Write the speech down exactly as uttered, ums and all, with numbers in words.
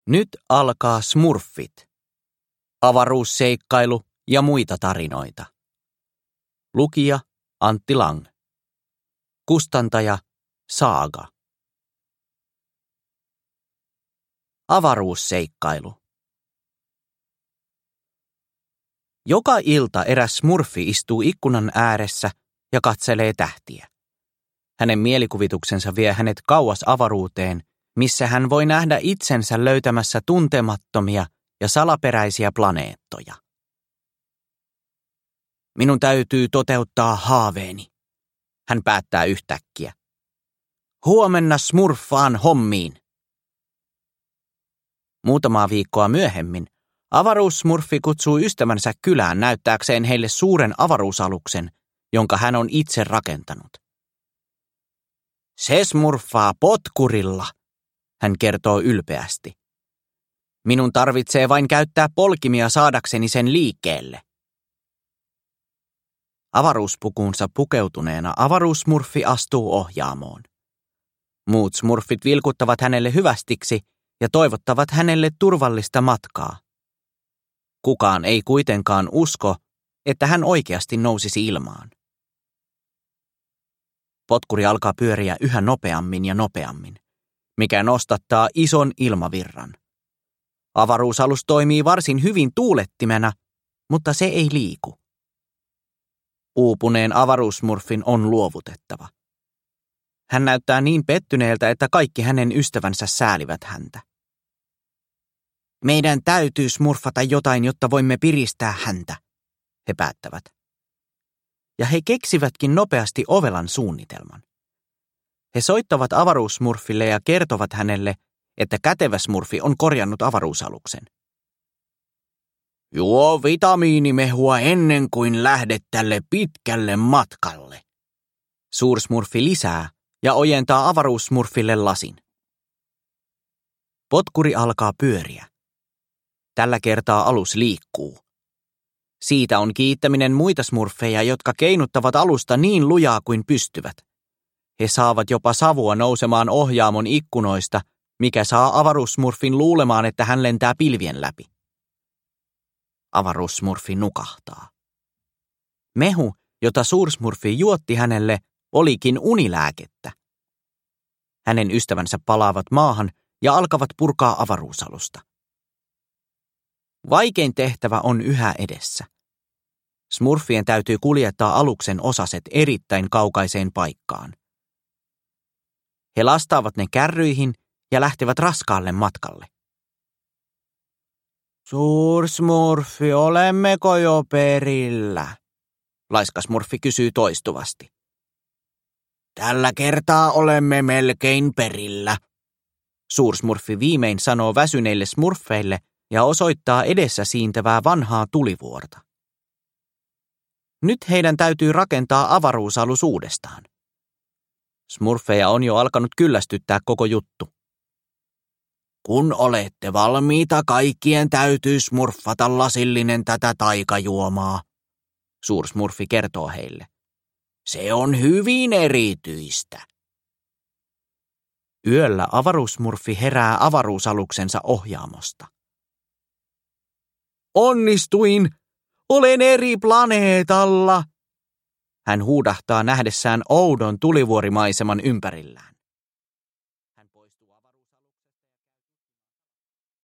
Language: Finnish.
Nyt alkaa Smurfit. Avaruusseikkailu ja muita tarinoita. Lukija Antti Lang. Kustantaja Saaga. Avaruusseikkailu. Joka ilta eräs smurfi istuu ikkunan ääressä ja katselee tähtiä. Hänen mielikuvituksensa vie hänet kauas avaruuteen, missä hän voi nähdä itsensä löytämässä tuntemattomia ja salaperäisiä planeettoja. Minun täytyy toteuttaa haaveeni, hän päättää yhtäkkiä. Huomenna smurfaan hommiin. Muutamaa viikkoa myöhemmin avaruussmurfi kutsuu ystävänsä kylään näyttääkseen heille suuren avaruusaluksen, jonka hän on itse rakentanut. Se smurfaa potkurilla, hän kertoo ylpeästi. Minun tarvitsee vain käyttää polkimia saadakseni sen liikkeelle. Avaruuspukuunsa pukeutuneena avaruussmurfi astuu ohjaamoon. Muut smurfit vilkuttavat hänelle hyvästiksi ja toivottavat hänelle turvallista matkaa. Kukaan ei kuitenkaan usko, että hän oikeasti nousisi ilmaan. Potkuri alkaa pyöriä yhä nopeammin ja nopeammin, mikä nostattaa ison ilmavirran. Avaruusalus toimii varsin hyvin tuulettimena, mutta se ei liiku. Uupuneen avaruussmurfin on luovutettava. Hän näyttää niin pettyneeltä, että kaikki hänen ystävänsä säälivät häntä. Meidän täytyy smurfata jotain, jotta voimme piristää häntä, he päättävät. Ja he keksivätkin nopeasti ovelan suunnitelman. He soittavat avaruussmurfille ja kertovat hänelle, että kätevä smurfi on korjannut avaruusaluksen. Juo vitamiinimehua ennen kuin lähdet tälle pitkälle matkalle. Suursmurfi lisää ja ojentaa avaruussmurfille lasin. Potkuri alkaa pyöriä. Tällä kertaa alus liikkuu. Siitä on kiittäminen muita smurfeja, jotka keinuttavat alusta niin lujaa kuin pystyvät. He saavat jopa savua nousemaan ohjaamon ikkunoista, mikä saa avaruussmurfin luulemaan, että hän lentää pilvien läpi. Avaruussmurfi nukahtaa. Mehu, jota suursmurfi juotti hänelle, olikin unilääkettä. Hänen ystävänsä palaavat maahan ja alkavat purkaa avaruusalusta. Vaikein tehtävä on yhä edessä. Smurfien täytyy kuljettaa aluksen osaset erittäin kaukaiseen paikkaan. He lastaavat ne kärryihin ja lähtevät raskaalle matkalle. Suursmurfi, olemmeko jo perillä? Laiskasmurfi kysyy toistuvasti. Tällä kertaa olemme melkein perillä. Suursmurfi viimein sanoo väsyneille smurfeille ja osoittaa edessä siintävää vanhaa tulivuorta. Nyt heidän täytyy rakentaa avaruusalus uudestaan. Smurfeja on jo alkanut kyllästyttää koko juttu. Kun olette valmiita, kaikkien täytyy smurfata lasillinen tätä taikajuomaa, suursmurfi kertoo heille. Se on hyvin erityistä. Yöllä avaruussmurfi herää avaruusaluksensa ohjaamosta. Onnistuin! Olen eri planeetalla! Hän huudahtaa nähdessään oudon tulivuorimaiseman ympärillään.